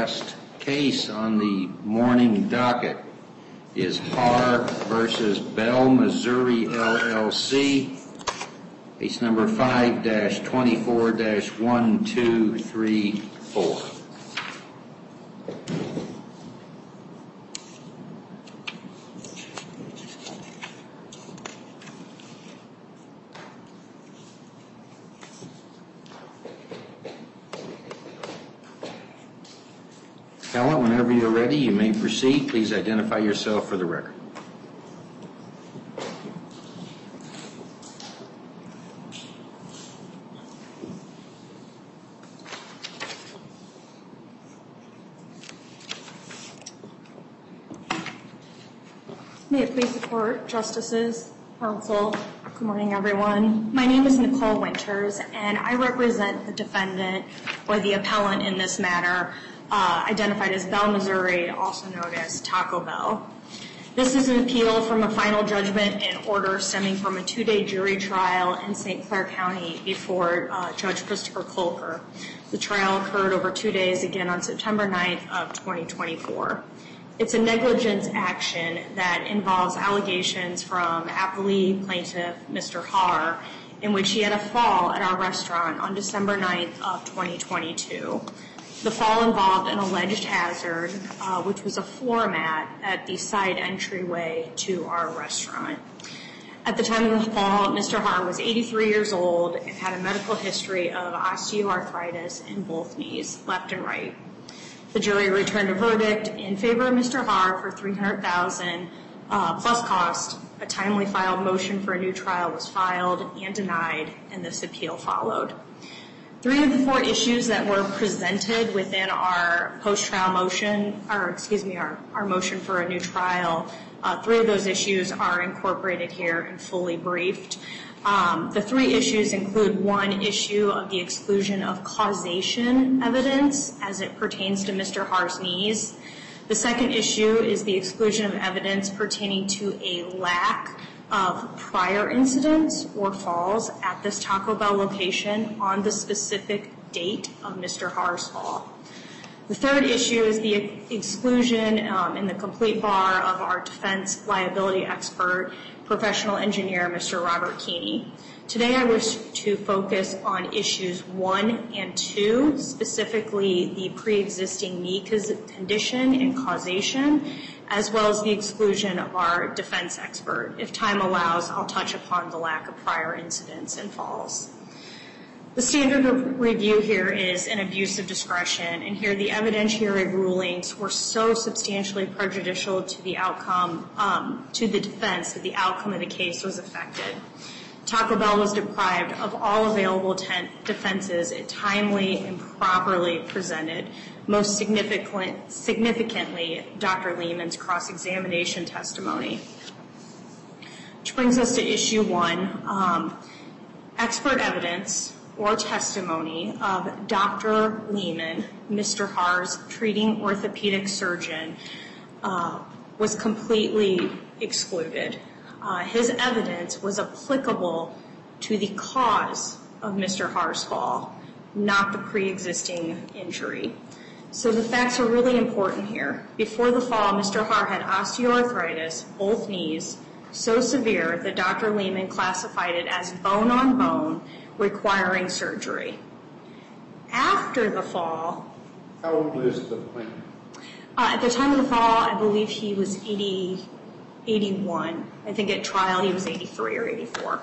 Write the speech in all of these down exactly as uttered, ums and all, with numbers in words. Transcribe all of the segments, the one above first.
last case on the morning docket is Haar versus Bell Missouri L L C, case number five dash twenty-four dash one two three four. Appellant, whenever you're ready, you may proceed. Please identify yourself for the record. May it please the Court, Justices, Counsel, good morning everyone. My name is Nicole Winters and I represent the defendant or the appellant in this matter, uh, identified as Bell Missouri, also known as Taco Bell. This is an appeal from a final judgment and order stemming from a two-day jury trial in Saint Clair County before uh, Judge Christopher Kolker. The trial occurred over two days, again on September ninth of twenty twenty-four. It's a negligence action that involves allegations from appellee plaintiff Mister Haar, in which he had a fall at our restaurant on December ninth of twenty twenty-two. The fall involved an alleged hazard, uh, which was a floor mat at the side entryway to our restaurant. At the time of the fall, Mister Haar was eighty-three years old and had a medical history of osteoarthritis in both knees, left and right. The jury returned a verdict in favor of Mister Haar for three hundred thousand dollars uh, plus cost. A timely filed motion for a new trial was filed and denied, and this appeal followed. Three of the four issues that were presented within our post-trial motion, or excuse me, our, our motion for a new trial, uh, three of those issues are incorporated here and fully briefed. Um, the three issues include one issue of the exclusion of causation evidence as it pertains to Mister Haar's knees. The second issue is the exclusion of evidence pertaining to a lack of prior incidents or falls at this Taco Bell location on the specific date of Mister Haar's fall. The third issue is the exclusion um, in the complete bar of our defense liability expert, professional engineer, Mister Robert Keeney. Today I wish to focus on issues one and two, specifically the pre-existing knee condition and causation, as well as the exclusion of our defense expert. If time allows, I'll touch upon the lack of prior incidents and falls. The standard of review here is an abuse of discretion, and here the evidentiary rulings were so substantially prejudicial to the outcome, um, to the defense, that the outcome of the case was affected. Taco Bell was deprived of all available ten defenses it timely and properly presented, most significant, significantly Doctor Lehman's cross-examination testimony. Which brings us to issue one, um, expert evidence or testimony of Doctor Lehman, Mister Haar's treating orthopedic surgeon, uh, was completely excluded. Uh, his evidence was applicable to the cause of Mister Haar's fall, not the pre-existing injury. So the facts are really important here. Before the fall, Mister Haar had osteoarthritis, both knees, so severe that Doctor Lehman classified it as bone-on-bone, requiring surgery. After the fall... How old is the plaintiff? Uh, at the time of the fall, I believe he was eighty, eighty-one. I think at trial he was eighty-three or eighty-four.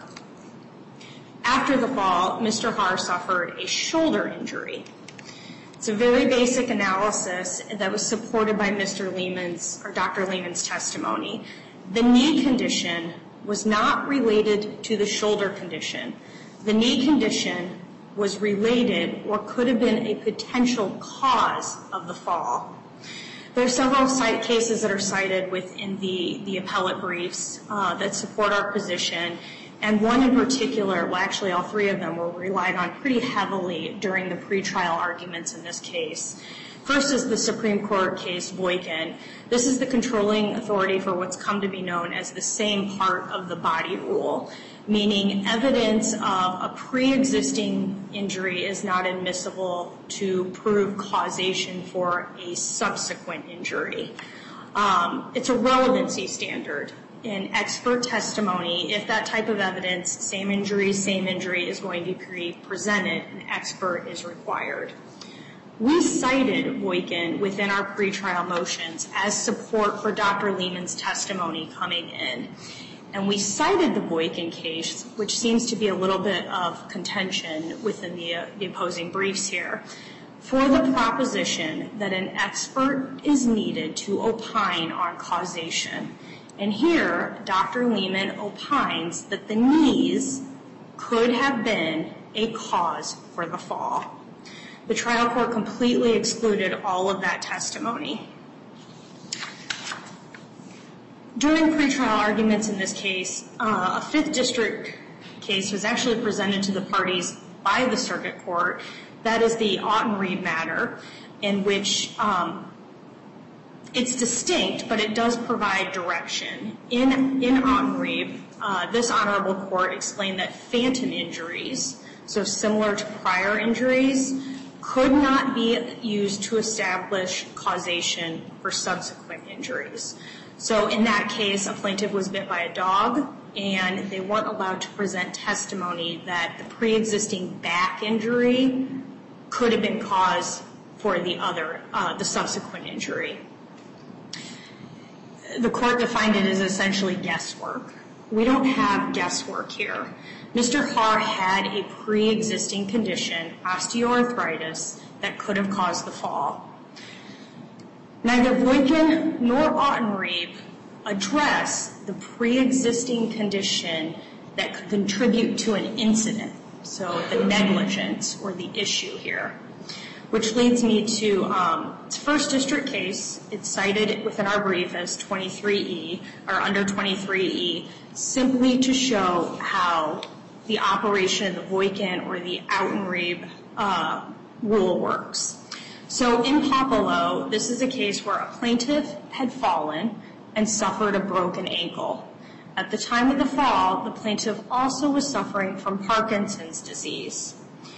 After the fall, Mister Haar suffered a shoulder injury. It's a very basic analysis that was supported by Mister Lehman's, or Doctor Lehman's testimony. The knee condition was not related to the shoulder condition. The knee condition was related or could have been a potential cause of the fall. There are several cite cases that are cited within the, the appellate briefs uh, that support our position, and one in particular, well actually all three of them were relied on pretty heavily during the pretrial arguments in this case. First is the Supreme Court case Boykin. This is the controlling authority for what's come to be known as the same part of the body rule. meaning evidence of a pre-existing injury is not admissible to prove causation for a subsequent injury. Um, it's a relevancy standard. In expert testimony, if that type of evidence, same injury, same injury, is going to be presented, an expert is required. We cited Boykin within our pretrial motions as support for Doctor Lehman's testimony coming in. And we cited the Boykin case, which seems to be a little bit of contention within the, uh, the opposing briefs here, for the proposition that an expert is needed to opine on causation. And here, Doctor Lehman opines that the knees could have been a cause for the fall. The trial court completely excluded all of that testimony. During pretrial arguments in this case, uh, a Fifth District case was actually presented to the parties by the circuit court. That is the Autenried matter, in which um, it's distinct, but it does provide direction. In, in Autenried, uh, this honorable court explained that phantom injuries, so similar to prior injuries, could not be used to establish causation for subsequent injuries. So in that case, a plaintiff was bit by a dog, and they weren't allowed to present testimony that the pre-existing back injury could have been cause for the other, uh, the subsequent injury. The court defined it as essentially guesswork. We don't have guesswork here. Mister Haar had a pre-existing condition, osteoarthritis, that could have caused the fall. Neither Boykin nor Autenried address the pre-existing condition that could contribute to an incident, so the negligence or the issue here, which leads me to um, its First District case. It's cited within our brief as twenty-three E, or under twenty-three E, simply to show how the operation of the Boykin or the Autenried uh, rule works. So in Popolo, this is a case where a plaintiff had fallen and suffered a broken ankle. At the time of the fall, the plaintiff also was suffering from Parkinson's disease.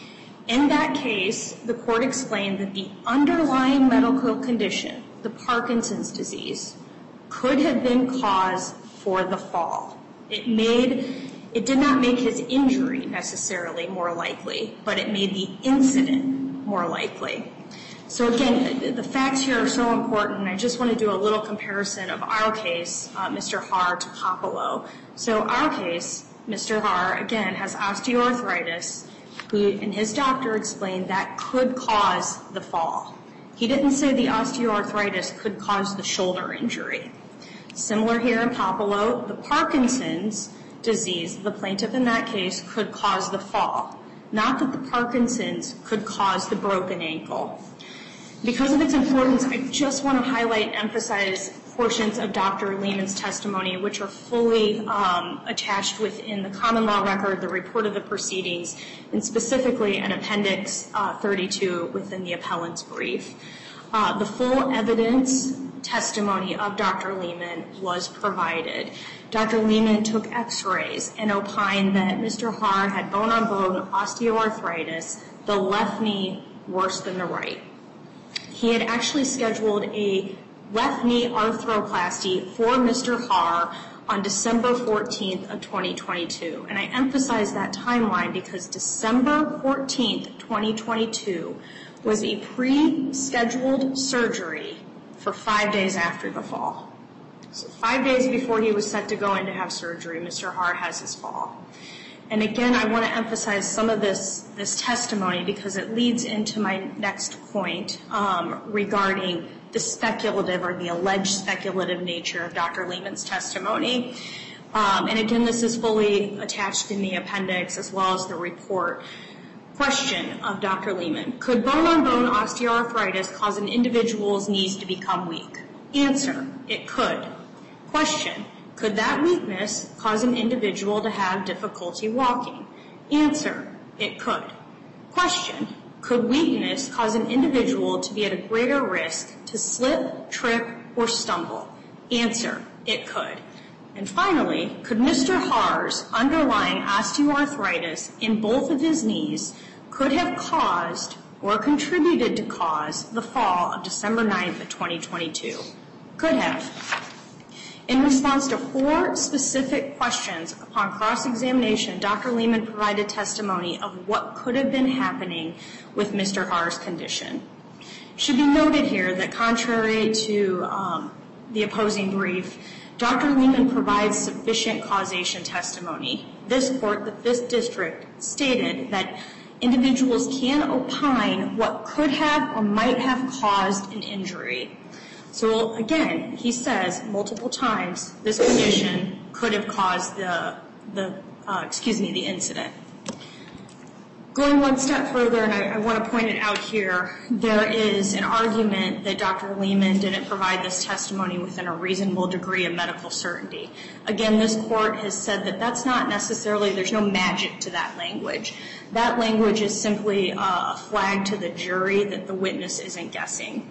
In that case, the court explained that the underlying medical condition, the Parkinson's disease, could have been cause for the fall. It made, it did not make his injury necessarily more likely, but it made the incident more likely. So again, the facts here are so important. I just want to do a little comparison of our case, uh, Mister Haar, to Popolo. So our case, Mister Haar, again, has osteoarthritis, who, and his doctor explained that could cause the fall. He didn't say the osteoarthritis could cause the shoulder injury. Similar here in Popolo, the Parkinson's disease, the plaintiff in that case, could cause the fall. Not that the Parkinson's could cause the broken ankle. Because of its importance, I just want to highlight and emphasize portions of Doctor Lehman's testimony, which are fully um, attached within the common law record, the report of the proceedings, and specifically an appendix uh, thirty-two within the appellant's brief. Uh, the full evidence testimony of Doctor Lehman was provided. Doctor Lehman took x-rays and opined that Mister Haar had bone-on-bone osteoarthritis, the left knee worse than the right. He had actually scheduled a left knee arthroplasty for Mister Haar on December fourteenth of twenty twenty-two. And I emphasize that timeline because December fourteenth, twenty twenty-two was a pre-scheduled surgery for five days after the fall. So five days before he was set to go in to have surgery, Mister Haar has his fall. And again, I want to emphasize some of this, this testimony because it leads into my next point um, regarding the speculative or the alleged speculative nature of Doctor Lehman's testimony. Um, and again, this is fully attached in the appendix as well as the report. Question of Doctor Lehman: could bone-on-bone osteoarthritis cause an individual's knees to become weak? Answer: it could. Question: could that weakness cause an individual to have difficulty walking? Answer: it could. Question: could weakness cause an individual to be at a greater risk to slip, trip, or stumble? Answer: it could. And finally, could Mister Haar's underlying osteoarthritis in both of his knees could have caused or contributed to cause the fall of December ninth of twenty twenty-two? Could have. In response to four specific questions upon cross-examination, Doctor Lehman provided testimony of what could have been happening with Mister Haar's condition. It should be noted here that contrary to um, the opposing brief, Doctor Lehman provides sufficient causation testimony. This court, the fifth District, stated that individuals can opine what could have or might have caused an injury. So again, he says multiple times this condition could have caused the, the uh, excuse me, the incident. Going one step further, and I, I want to point it out here, there is an argument that Doctor Lehman didn't provide this testimony within a reasonable degree of medical certainty. Again, this court has said that that's not necessarily, there's no magic to that language. That language is simply a flag to the jury that the witness isn't guessing.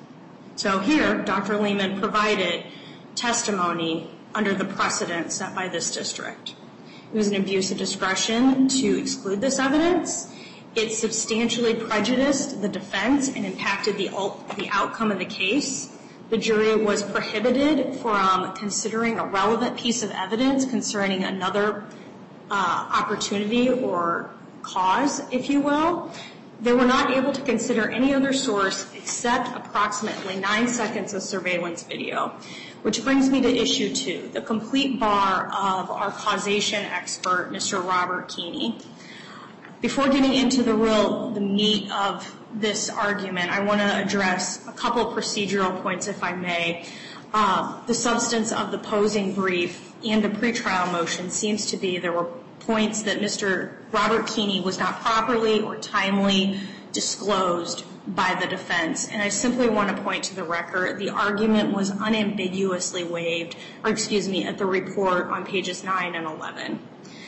So here, Doctor Lehman provided testimony under the precedent set by this district. It was an abuse of discretion to exclude this evidence. It substantially prejudiced the defense and impacted the, the outcome of the case. The jury was prohibited from considering a relevant piece of evidence concerning another uh, opportunity or cause, if you will. They were not able to consider any other source except approximately nine seconds of surveillance video, which brings me to issue two, the complete bar of our causation expert, Mister Robert Keeney. Before getting into the real, the meat of this argument, I want to address a couple procedural points, if I may. Uh, the substance of the posing brief and the pretrial motion seems to be there were points that Mister Robert Keeney was not properly or timely disclosed by the defense. And I simply want to point to the record, the argument was unambiguously waived, or excuse me, at the report on pages nine and eleven.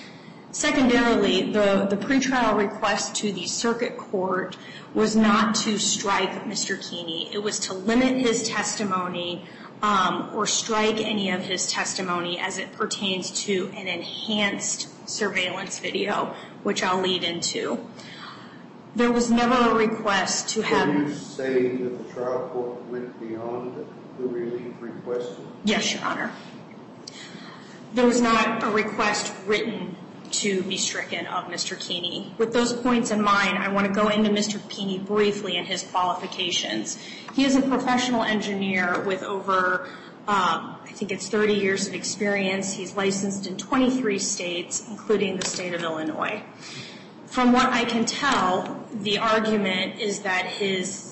Secondarily, the, the pretrial request to the circuit court was not to strike Mister Keeney. It was to limit his testimony um, or strike any of his testimony as it pertains to an enhanced surveillance video, which I'll lead into. There was never a request to have... Can you say that the trial court went beyond the relief requested? Yes, Your Honor. There was not a request written to be stricken of Mister Keeney. With those points in mind, I want to go into Mister Keeney briefly and his qualifications. He is a professional engineer with over, um, I think it's thirty years of experience. He's licensed in twenty-three states, including the state of Illinois. From what I can tell, the argument is that his,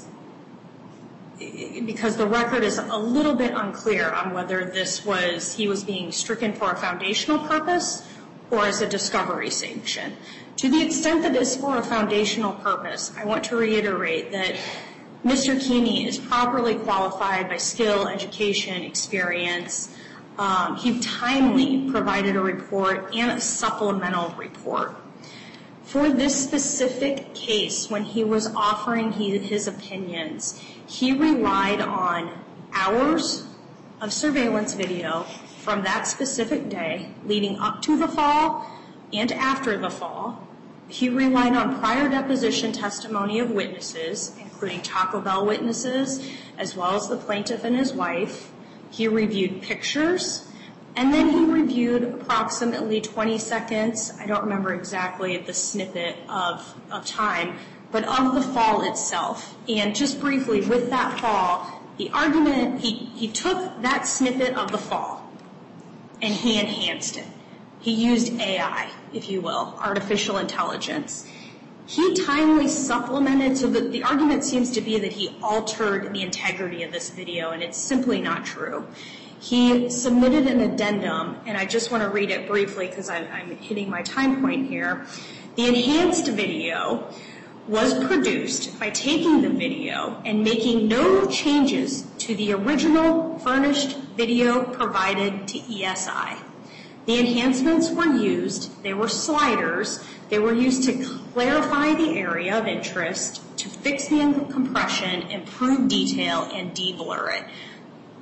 because the record is a little bit unclear on whether this was, he was being stricken for a foundational purpose or as a discovery sanction. To the extent that it's for a foundational purpose, I want to reiterate that Mister Keeney is properly qualified by skill, education, experience. Um, he timely provided a report and a supplemental report. For this specific case, when he was offering he, his opinions, he relied on hours of surveillance video from that specific day leading up to the fall and after the fall. He relied on prior deposition testimony of witnesses, including Taco Bell witnesses, as well as the plaintiff and his wife. He reviewed pictures, and then he reviewed approximately twenty seconds, I don't remember exactly the snippet of, of time, but of the fall itself. And just briefly, with that fall, the argument, he, he took that snippet of the fall, and he enhanced it. He used A I, if you will, artificial intelligence. He timely supplemented, so the, the argument seems to be that he altered the integrity of this video, and it's simply not true. He submitted an addendum, and I just want to read it briefly because I'm, I'm hitting my time point here. The enhanced video was produced by taking the video and making no changes to the original furnished video provided to E S I. The enhancements were used, they were sliders, they were used to clarify the area of interest, to fix the compression, improve detail, and de-blur it.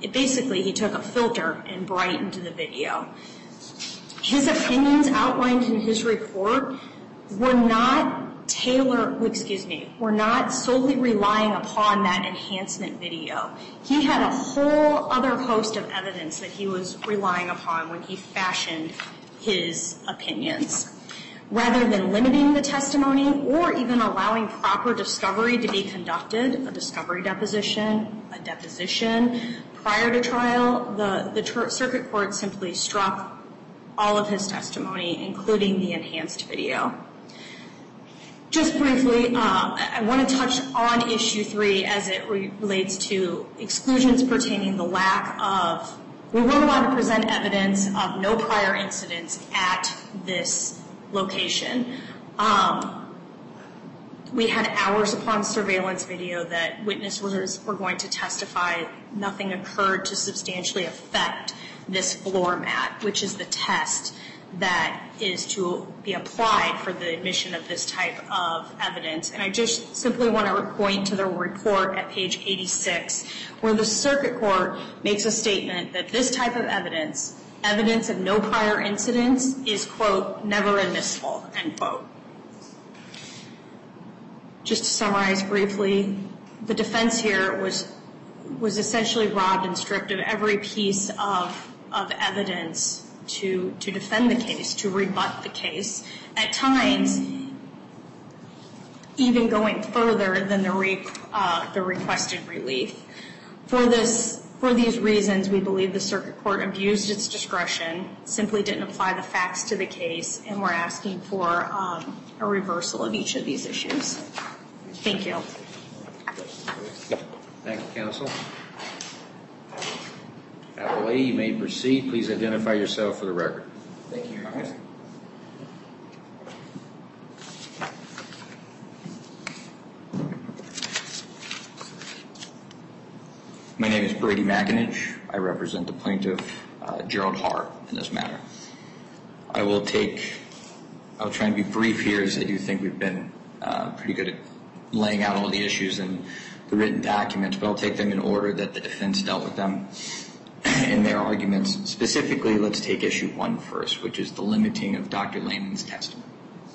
it basically he took a filter and brightened the video. His opinions outlined in his report were not tailored, excuse me, were not solely relying upon that enhancement video. He had a whole other host of evidence that he was relying upon when he fashioned his opinions. Rather than limiting the testimony or even allowing proper discovery to be conducted, a discovery deposition, a deposition prior to trial, the, the tr- circuit court simply struck all of his testimony, including the enhanced video. Just briefly, uh, I want to touch on issue three as it re- relates to exclusions pertaining the lack of, we weren't allowed to present evidence of no prior incidents at this location. Um, we had hours upon surveillance video that witnesses were going to testify nothing occurred to substantially affect this floor mat, which is the test that is to be applied for the admission of this type of evidence. And I just simply want to point to the report at page eighty-six, where the circuit court makes a statement that this type of evidence, evidence of no prior incidents, is, quote, never admissible, end quote. Just to summarize briefly, the defense here was was essentially robbed and stripped of every piece of of evidence to to defend the case, to rebut the case, at times even going further than the re, uh, the requested relief. For this, for these reasons, we believe the circuit court abused its discretion, simply didn't apply the facts to the case, and we're asking for um, a reversal of each of these issues. Thank you. Thank you, counsel. Appellee, you may proceed. Please identify yourself for the record. Thank you, Your Honor. My name is Brady McAninch. I represent the plaintiff, uh, Gerald Haar, in this matter. I will take, I'll try and be brief here, as I do think we've been uh, pretty good at laying out all the issues in the written documents, but I'll take them in order that the defense dealt with them in their arguments. Specifically, let's take issue one first, which is the limiting of Doctor Lehman's testimony.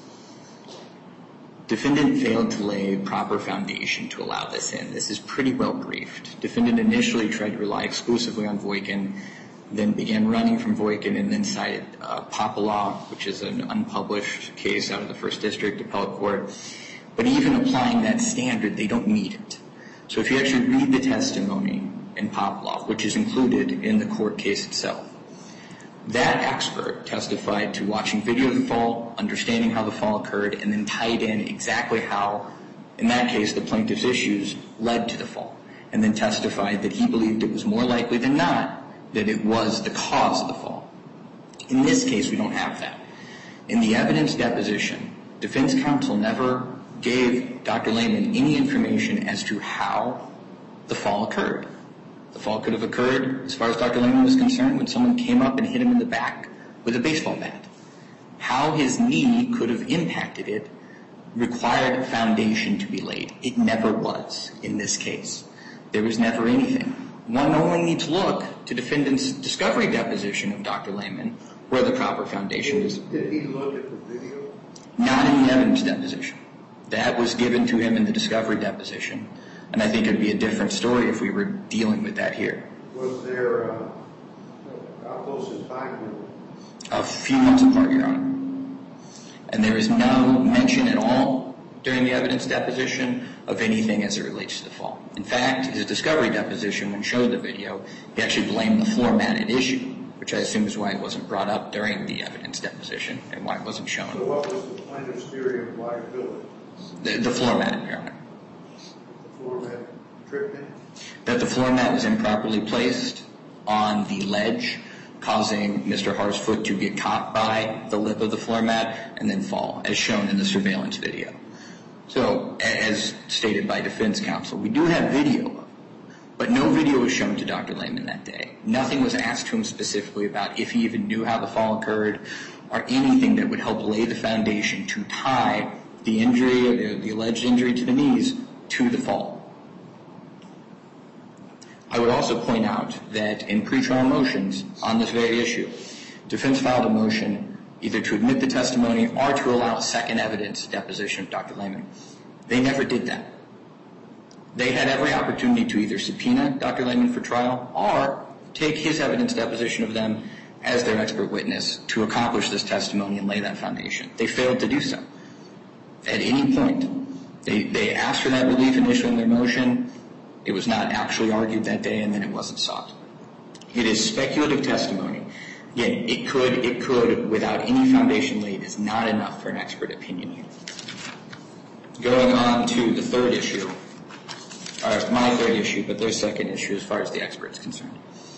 Defendant failed to lay a proper foundation to allow this in. This is pretty well briefed. Defendant initially tried to rely exclusively on Voisin, then began running from Voisin, and then cited uh, Popalaw, which is an unpublished case out of the First District Appellate Court. But even applying that standard, they don't meet it. So if you actually read the testimony in Popalaw, which is included in the court case itself, that expert testified to watching video of the fall, understanding how the fall occurred, and then tied in exactly how, in that case, the plaintiff's issues led to the fall, and then testified that he believed it was more likely than not that it was the cause of the fall. In this case, we don't have that. In the evidence deposition, defense counsel never gave Doctor Lehman any information as to how the fall occurred. The fall could have occurred, as far as Doctor Lehman was concerned, when someone came up and hit him in the back with a baseball bat. How his knee could have impacted it required a foundation to be laid. It never was in this case. There was never anything. One only needs to look to defendant's discovery deposition of Doctor Lehman, where the proper foundation is. Did he look at the video? Not in the evidence deposition. That was given to him in the discovery deposition. And I think it would be a different story if we were dealing with that here. Was there, uh, how close in time were they? A few months apart, Your Honor. And there is no mention at all during the evidence deposition of anything as it relates to the fall. In fact, his discovery deposition, when showed the video, he actually blamed the floor mat at issue, which I assume is why it wasn't brought up during the evidence deposition and why it wasn't shown. So what was the plaintiff's theory of liability? The, the floor mat, Your Honor. The floor mat tripped him? That the floor mat was improperly placed on the ledge, causing Mister Haar's foot to get caught by the lip of the floor mat and then fall, as shown in the surveillance video. So, as stated by defense counsel, we do have video of it, but no video was shown to Doctor Lehman that day. Nothing was asked to him specifically about if he even knew how the fall occurred or anything that would help lay the foundation to tie the injury, the, the alleged injury to the knees, to the fall. I would also point out that in pretrial motions on this very issue, defense filed a motion either to admit the testimony or to allow second evidence deposition of Doctor Lehman. They never did that. They had every opportunity to either subpoena Doctor Lehman for trial or take his evidence deposition of them as their expert witness to accomplish this testimony and lay that foundation. They failed to do so. At any point, they, they asked for that relief initially in their motion. It was not actually argued that day, and then it wasn't sought. It is speculative testimony. Again, it could, it could, without any foundation laid, is not enough for an expert opinion. Going on to the third issue, or my third issue, but their second issue as far as the expert's concerned.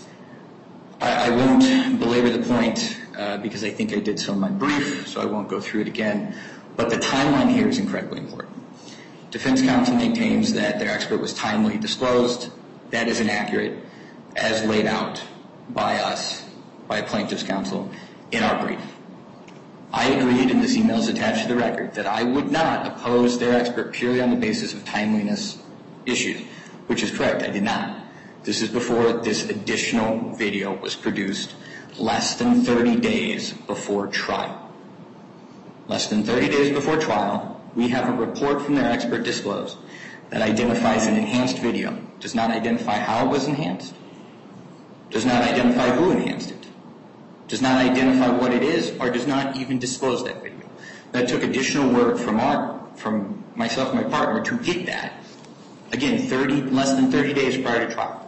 I, I won't belabor the point uh, because I think I did so in my brief, so I won't go through it again. But the timeline here is incredibly important. Defense counsel maintains that their expert was timely disclosed. That is inaccurate, as laid out by us, by plaintiff's counsel, in our brief. I agreed, and this email is attached to the record, that I would not oppose their expert purely on the basis of timeliness issues, which is correct. I did not. This is before this additional video was produced, less than thirty days before trial. Less than thirty days before trial, we have a report from their expert disclosed that identifies an enhanced video, does not identify how it was enhanced, does not identify who enhanced it, does not identify what it is, or does not even disclose that video. That took additional work from our, from myself and my partner to get that. Again, thirty, less than thirty days prior to trial.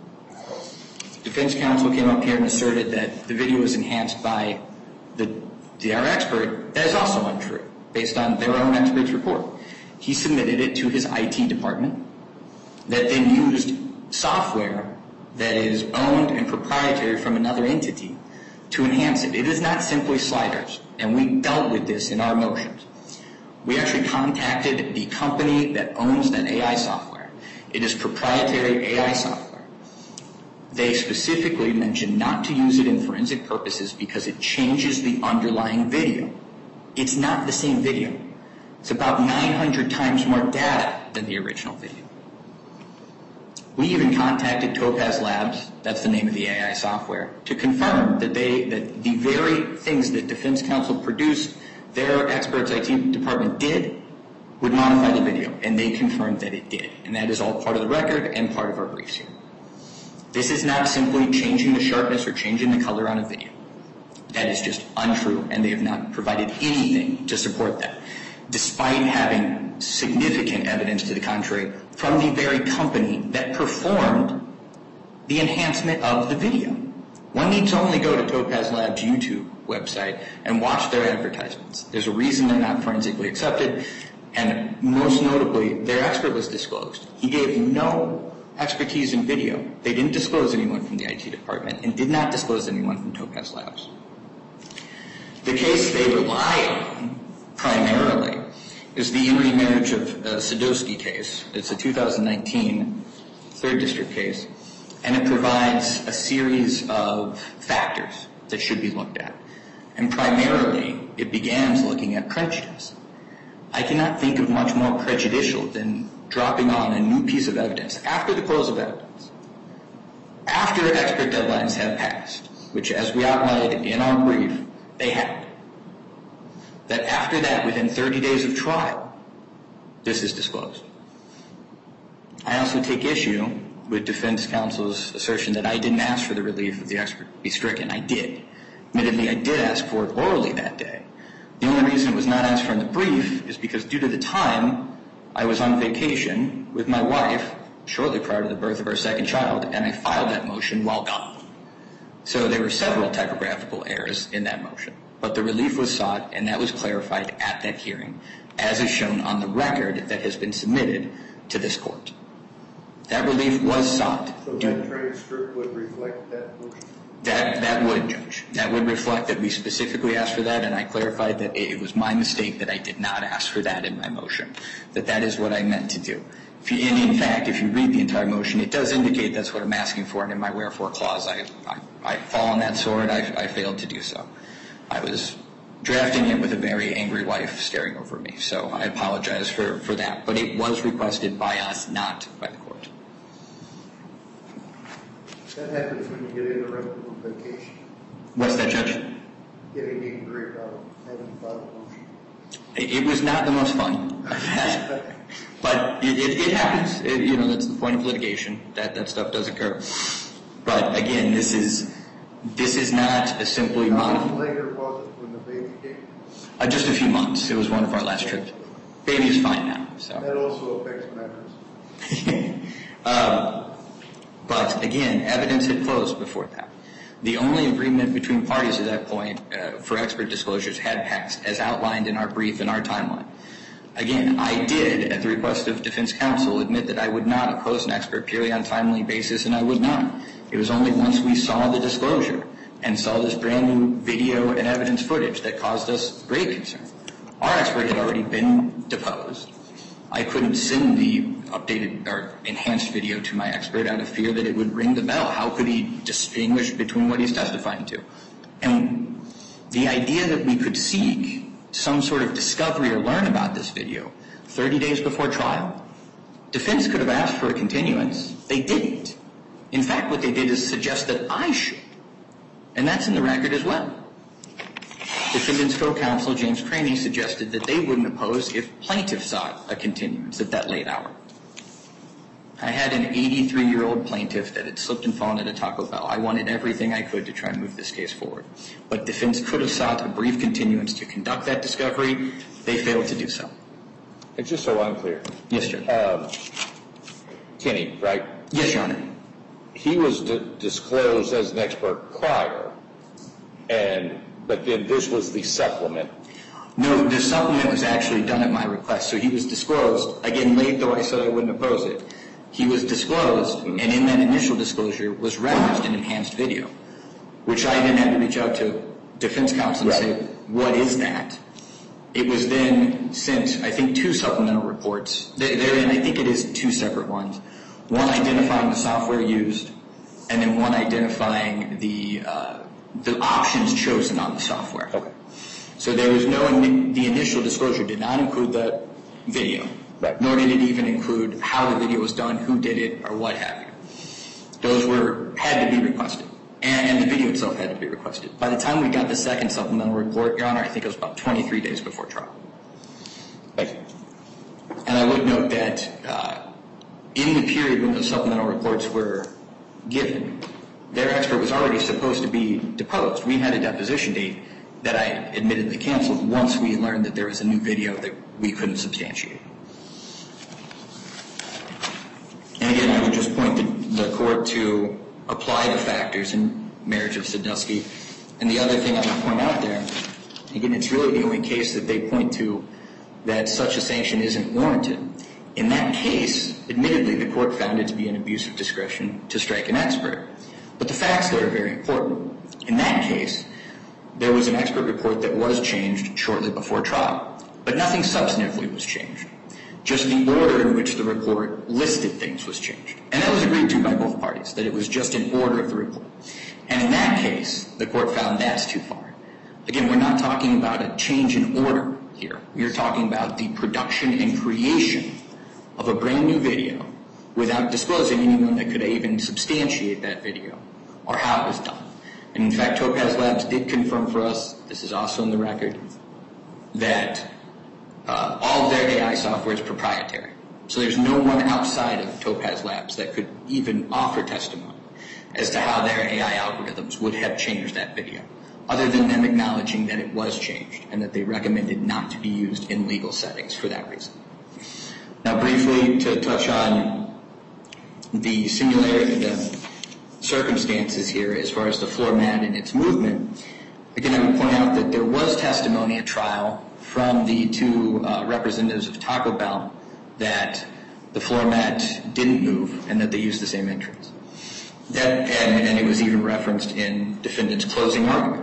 Defense counsel came up here and asserted that the video was enhanced by the, the our expert. That is also untrue, based on their own expert's report. He submitted it to his I T department that then used software that is owned and proprietary from another entity to enhance it. It is not simply sliders, and we dealt with this in our motions. We actually contacted the company that owns that A I software. It is proprietary A I software. They specifically mentioned not to use it in forensic purposes because it changes the underlying video. It's not the same video. It's about nine hundred times more data than the original video. We even contacted Topaz Labs, that's the name of the A I software, to confirm that they that the very things that defense counsel produced, their experts I T department did, would modify the video, and they confirmed that it did. And that is all part of the record and part of our briefs here. This is not simply changing the sharpness or changing the color on a video. That is just untrue, and they have not provided anything to support that, despite having significant evidence to the contrary from the very company that performed the enhancement of the video. One needs to only go to Topaz Labs' YouTube website and watch their advertisements. There's a reason they're not forensically accepted, and most notably, their expert was disclosed. He gave no expertise in video. They didn't disclose anyone from the I T department and did not disclose anyone from Topaz Labs. The case they rely on primarily is the in re marriage of uh, Sadowski case. It's a two thousand nineteen third District case, and it provides a series of factors that should be looked at. And primarily, it begins looking at prejudice. I cannot think of much more prejudicial than dropping on a new piece of evidence after the close of evidence, after expert deadlines have passed, which, as we outlined in our brief, they had. That after that, within thirty days of trial, this is disclosed. I also take issue with defense counsel's assertion that I didn't ask for the relief of the expert be stricken. I did. Admittedly, I did ask for it orally that day. The only reason it was not asked for in the brief is because due to the time, I was on vacation with my wife shortly prior to the birth of our second child, and I filed that motion while gone. So there were several typographical errors in that motion. But the relief was sought, and that was clarified at that hearing, as is shown on the record that has been submitted to this court. That relief was sought. So that transcript would reflect that motion? That, that would, Judge. That would reflect that we specifically asked for that, and I clarified that it was my mistake that I did not ask for that in my motion, that that is what I meant to do. If you, and in fact, if you read the entire motion, it does indicate that's what I'm asking for, and in my wherefore clause, I, I, I fall on that sword. I, I failed to do so. I was drafting it with a very angry wife staring over me, so I apologize for, for that. But it was requested by us, not by the court. That happens when you get interrupted on vacation. What's that, Judge? Getting angry about having to file a motion. It, it was not the most fun I've had. But it, it, it happens. It, you know, that's the point of litigation. That that stuff does occur. But again, this is this is not a simply How modified. long later was it when the baby came? Uh, just a few months. It was one of our last trips. Baby's fine now. So. That also affects matters. um, but again, evidence had closed before that. The only agreement between parties at that point uh, for expert disclosures had passed, as outlined in our brief and our timeline. Again, I did, at the request of defense counsel, admit that I would not oppose an expert purely on timely basis, and I would not. It was only once we saw the disclosure and saw this brand new video and evidence footage that caused us great concern. Our expert had already been deposed. I couldn't send the updated or enhanced video to my expert out of fear that it would ring the bell. How could he distinguish between what he's testifying to? And the idea that we could seek some sort of discovery or learn about this video thirty days before trial, defense could have asked for a continuance. They didn't. In fact, what they did is suggest that I should. And that's in the record as well. Defendant's co-counsel, James Craney, suggested that they wouldn't oppose if plaintiff sought a continuance at that late hour. I had an eighty-three-year-old plaintiff that had slipped and fallen at a Taco Bell. I wanted everything I could to try and move this case forward. But defense could have sought a brief continuance to conduct that discovery. They failed to do so. And just so I'm clear. Yes, Judge. Um, Kenny, right? Yes, Your Honor. He was d- disclosed as an expert prior, and but then this was the supplement. No, the supplement was actually done at my request. So he was disclosed. Again, late though I said I wouldn't oppose it. He was disclosed, and in that initial disclosure was referenced an enhanced video, which I then had to reach out to defense counsel and Right. say, what is that? It was then sent, I think, two supplemental reports. Therein, I think it is two separate ones. One identifying the software used, and then one identifying the uh, the options chosen on the software. Okay. So there was no, the initial disclosure did not include that video. Right. Nor did it even include how the video was done, who did it, or what have you. Those were, had to be requested. And, and the video itself had to be requested. By the time we got the second supplemental report, Your Honor, I think it was about twenty-three days before trial. Thank you. And I would note that uh, in the period when those supplemental reports were given, their expert was already supposed to be deposed. We had a deposition date that I admittedly canceled once we learned that there was a new video that we couldn't substantiate. And again, I would just point the, the court to apply the factors in Marriage of Sadusky. And the other thing I would point out there, again, it's really the only case that they point to that such a sanction isn't warranted. In that case, admittedly, the court found it to be an abuse of discretion to strike an expert. But the facts there are very important. In that case, there was an expert report that was changed shortly before trial, but nothing substantively was changed. Just the order in which the report listed things was changed. And that was agreed to by both parties, that it was just an order of the report. And in that case, the court found that's too far. Again, we're not talking about a change in order here. We're talking about the production and creation of a brand new video without disclosing anyone that could even substantiate that video or how it was done. And in fact, Topaz Labs did confirm for us, this is also in the record, that uh, all of their A I software is proprietary. So there's no one outside of Topaz Labs that could even offer testimony as to how their A I algorithms would have changed that video, other than them acknowledging that it was changed and that they recommended not to be used in legal settings for that reason. Now, briefly, to touch on the similarity, the circumstances here as far as the floor mat and its movement, again, I would point out that there was testimony at trial from the two uh, representatives of Taco Bell that the floor mat didn't move and that they used the same entrance. That, and, and it was even referenced in defendant's closing argument.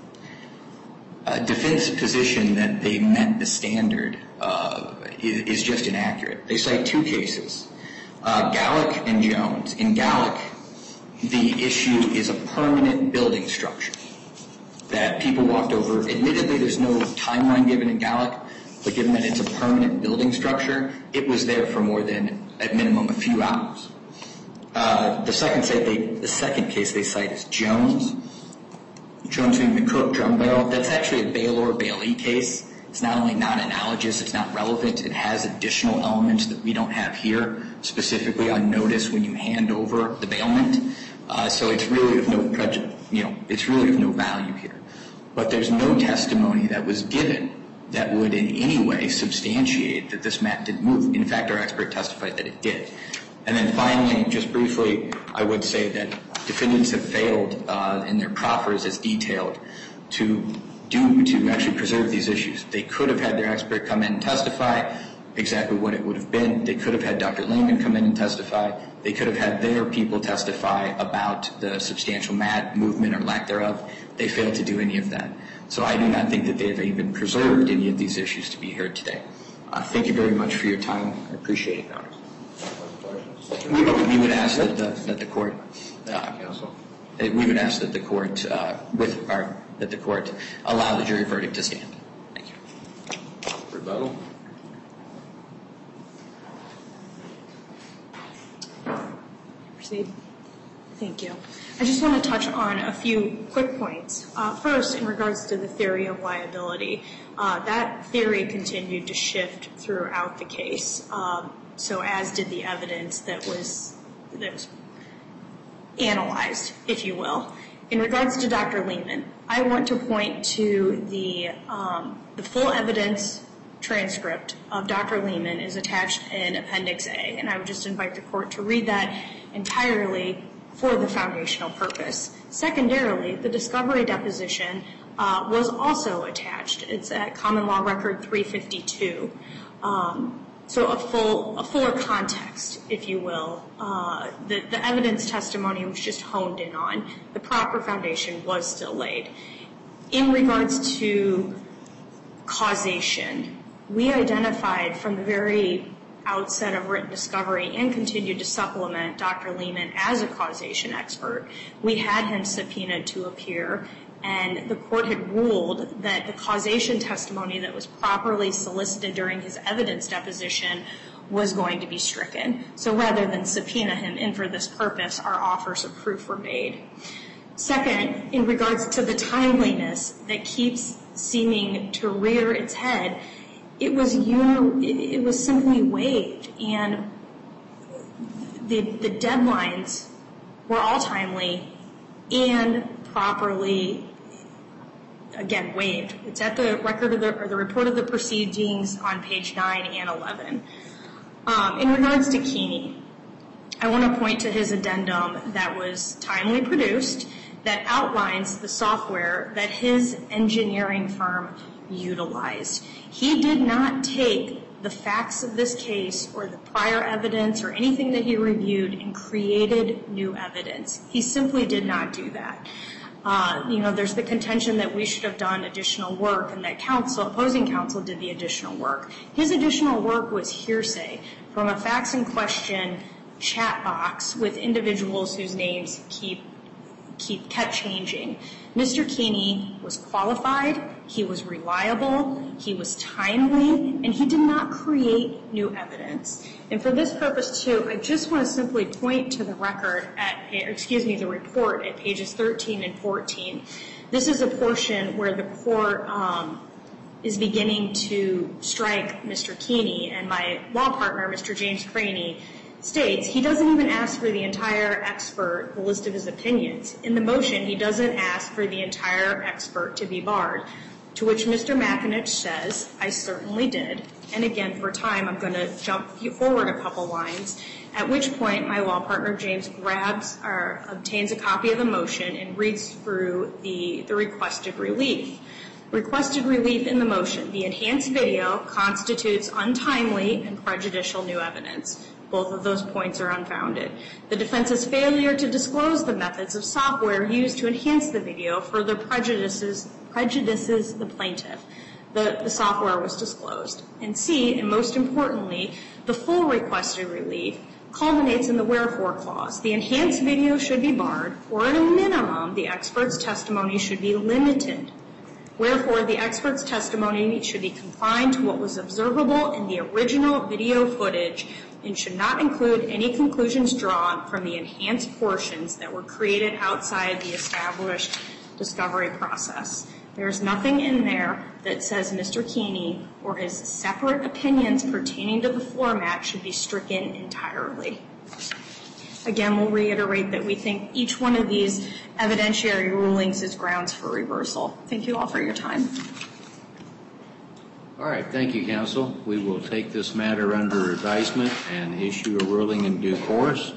Uh, defense position that they met the standard uh, is, is just inaccurate. They cite two cases, uh, Gallick and Jones. In Gallick, the issue is a permanent building structure that people walked over. Admittedly, there's no timeline given in Gallick, but given that it's a permanent building structure, it was there for more than, at minimum, a few hours. Uh, the second site they, the second case they cite is Jones. Jones v. McCook drum barrel. That's actually a Baylor Bailey case. It's not only not analogous, it's not relevant. It has additional elements that we don't have here, specifically on notice when you hand over the bailment. Uh, so it's really of no prejudice. You know, it's really of no value here. But there's no testimony that was given that would in any way substantiate that this mat didn't move. In fact, our expert testified that it did. And then finally, just briefly, I would say that defendants have failed uh, in their proffers as detailed to do to actually preserve these issues. They could have had their expert come in and testify exactly what it would have been. They could have had Doctor Lehman come in and testify. They could have had their people testify about the substantial mat movement or lack thereof. They failed to do any of that. So I do not think that they have even preserved any of these issues to be heard today. Uh, thank you very much for your time. I appreciate it, Your Honor. We, we would ask that the, that the court, uh, we would ask that the court, uh, with our, that the court allow the jury verdict to stand. Thank you. Rebuttal. Proceed. Thank you. I just want to touch on a few quick points. Uh, first, in regards to the theory of liability, uh, that theory continued to shift throughout the case. Um, so as did the evidence that was that was analyzed, if you will. In regards to Doctor Lehman, I want to point to the um, the full evidence transcript of Doctor Lehman is attached in Appendix A, and I would just invite the court to read that entirely for the foundational purpose. Secondarily, the discovery deposition uh, was also attached. It's at Common Law Record three fifty-two. Um, so a full, a fuller context, if you will. Uh, the, the evidence testimony was just honed in on. The proper foundation was still laid. In regards to causation, we identified from the very outset of written discovery and continued to supplement Doctor Lehman as a causation expert. We had him subpoenaed to appear, and the court had ruled that the causation testimony that was properly solicited during his evidence deposition was going to be stricken. So rather than subpoena him in for this purpose, our offers of proof were made. Second, in regards to the timeliness that keeps seeming to rear its head, it was uni- it was simply waived, and the the deadlines were all timely and properly, again, waived. It's at the record of the or the report of the proceedings on page nine and eleven. Um, in regards to Keeney, I want to point to his addendum that was timely produced that outlines the software that his engineering firm utilized. He did not take the facts of this case or the prior evidence or anything that he reviewed and created new evidence. He simply did not do that. Uh, you know, there's the contention that we should have done additional work and that counsel, opposing counsel did the additional work. His additional work was hearsay from a facts in question chat box with individuals whose names keep keep kept changing. Mister Keeney was qualified, he was reliable, he was timely, and he did not create new evidence. And for this purpose, too, I just want to simply point to the record at, excuse me, the report at pages thirteen and fourteen. This is a portion where the court um, is beginning to strike Mister Keeney, and my law partner, Mister James Craney, states he doesn't even ask for the entire expert, the list of his opinions. In the motion, he doesn't ask for the entire expert to be barred, to which Mister McAninch says, I certainly did. And again, for time, I'm going to jump forward a couple lines, at which point my law partner, James, grabs or obtains a copy of the motion and reads through the, the requested relief. Requested relief in the motion. The enhanced video constitutes untimely and prejudicial new evidence. Both of those points are unfounded. The defense's failure to disclose the methods of software used to enhance the video further prejudices, prejudices the plaintiff. The, the software was disclosed. And C, and most importantly, the full requested relief culminates in the wherefore clause. The enhanced video should be barred, or at a minimum, the expert's testimony should be limited Wherefore, the expert's testimony should be confined to what was observable in the original video footage and should not include any conclusions drawn from the enhanced portions that were created outside the established discovery process. There's nothing in there that says Mister Keeney or his separate opinions pertaining to the floor mat should be stricken entirely. Again, we'll reiterate that we think each one of these evidentiary rulings is grounds for reversal. Thank you all for your time. All right, thank you, counsel. We will take this matter under advisement and issue a ruling in due course.